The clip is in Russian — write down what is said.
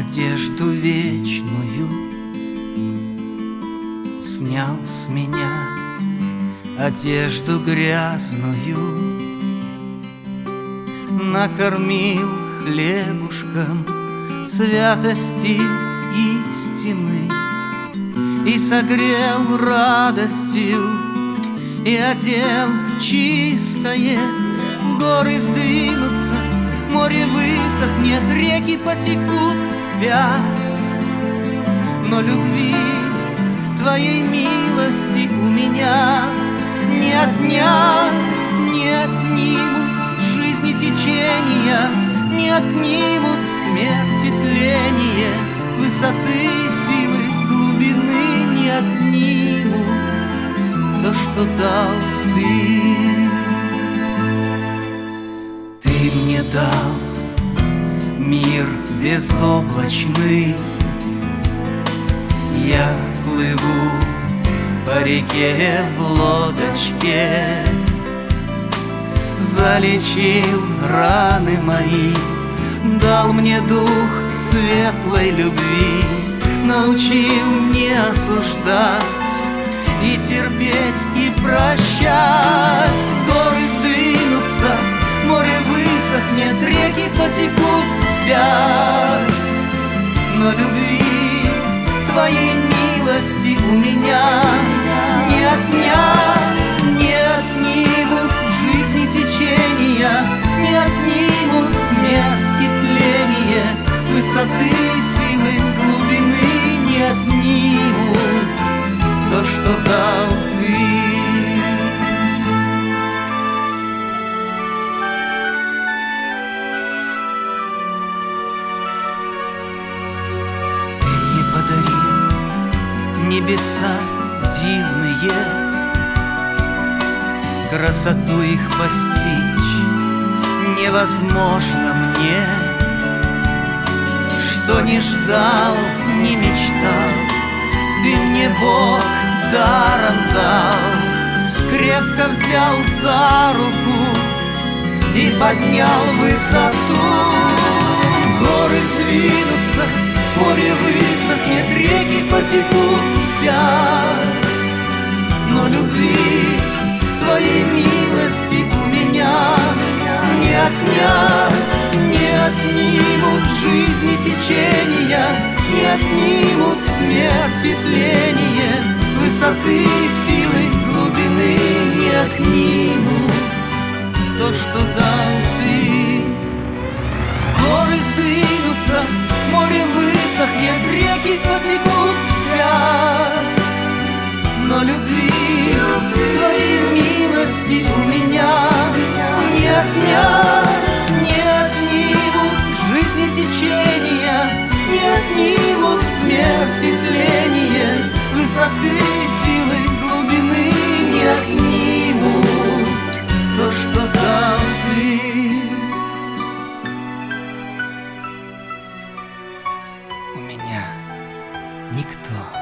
Одежду вечную снял с меня, одежду грязную накормил хлебушком святости истины и согрел радостью и одел в чистое. Горы сдвинутся, море высохнет, реки потекут вспять, но любви Твоей милости у меня не отнять, не отнимут жизни течения, не отнимут смерти тление, высоты силы глубины не отнимут то, что дал Ты. Ты мне дал мир безоблачный, я плыву по реке в лодочке. Залечил раны мои, дал мне дух светлой любви, научил не осуждать и терпеть, и прощать. Горы сдвинутся, море высохнет, реки потекут вспять, но любви Твоей милости у меня не отнять, не отнимут жизни течения, не отнимут смерть и тление, высоты силы глубины не отнимут то, что дал Ты. Небеса дивные, красоту их постичь невозможно мне. Что не ждал, не мечтал, Ты мне, Бог, даром дал. Крепко взял за руку и поднял в высоту. Горы сдвинутся, море высохнет, реки потекут вспять, но любви Твоей милости у меня не отнять, не отнимут жизни течения, не отнимут смерти тление, высоты силы глубины не отнимут то, что дал Ты. Горы сдвинутся, море высохнет, реки потекут вспять, но любви Твоей милости у меня не отнять, не отнимут жизни течения, не отнимут смерти тление, высоты силы глубины не отнимут то, что дал Ты. У меня никто